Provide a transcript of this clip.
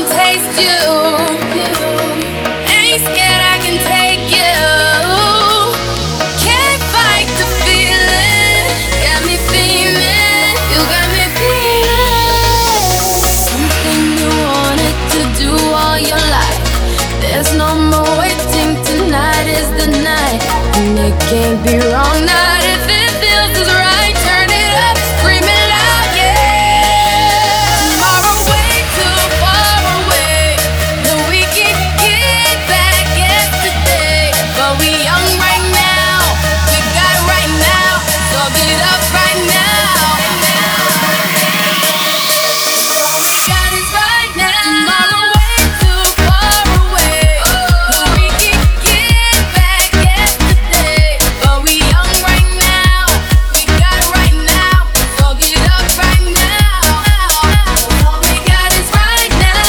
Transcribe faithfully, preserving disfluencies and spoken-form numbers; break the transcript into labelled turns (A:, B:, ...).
A: taste you. Ain't scared, I can take you. Can't fight the feeling. Got me feeling. You got me feeling. Something you wanted to do all your life. There's no more waiting. Tonight is the night, and it can't be wrong. Not if it feels as right. Turn it up, scream it loud, yeah. Tomorrow way too far away, that we can get back yesterday. But we young right now, we got it right now, so get it up right now. Got it right now. Tomorrow way too far away, that we can get back yesterday. But we young right now, we got it right now, so get it up right now. We got it right now.